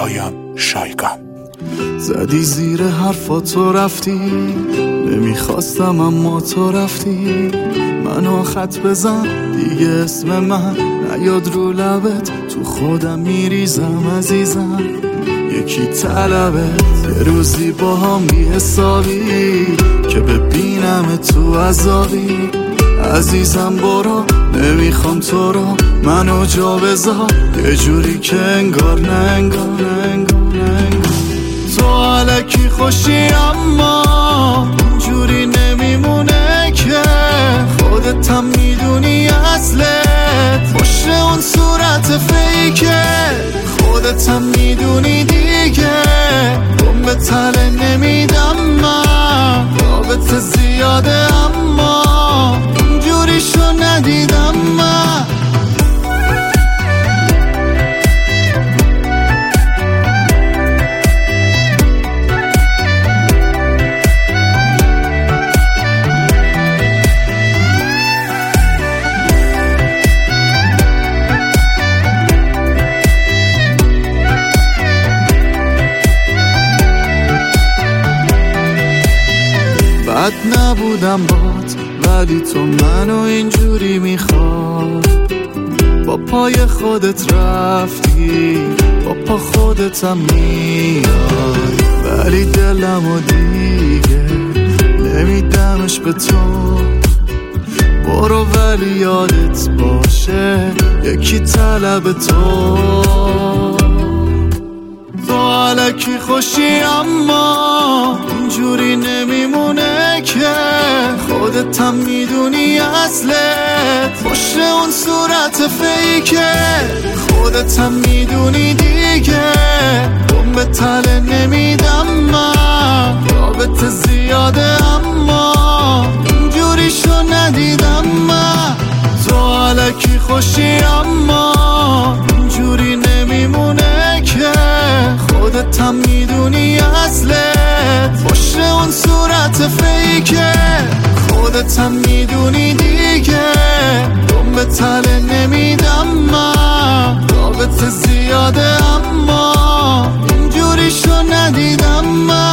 شایگان. زدی زیر حرفاتو رفتی، نمیخواستم اما تو رفتی. منو خط بزن دیگه، اسم من نیاد رو لبت، تو خودم میریزم عزیزم. یکی طلبت یه روزی با هم بی حسابی، که ببینم تو عذابی. عزیزم برو، نمیخوام تو رو، منو جا بذار یه جوری که انگار نه انگار. تو علکی خوشی اما جوری نمیمونه که خودت هم میدونی اصلت پشت اون صورت فیکه. خودت هم میدونی دیگه گم به تله نمیدم من. رابطه زیاده اما جوریشو ندیدم من. بد نبودم بات، ولی تو منو اینجوری میخواد. با پای خودت رفتی، با پا خودتم میای، ولی دلمو دیگه نمیدمش به تو. برو ولی یادت باشه یکی طلب تو. تو علکی خوشی اما اینجوری نمیمونه که خودت هم میدونی اصلت پشت اون صورت فیکه. خودت هم میدونی دیگه گم به تله نمیدم من. رابطه زیاده اما اینجوریشو ندیدم من. تو علکی خوشی اما اینجوری نمیمونه که خودت هم میدونی اصلت پشت اون صورت فیکه. خودت هم میدونی دیگه گم به تله نمیدم من. رابطه زیاده اما اینجوریشو ندیدم من.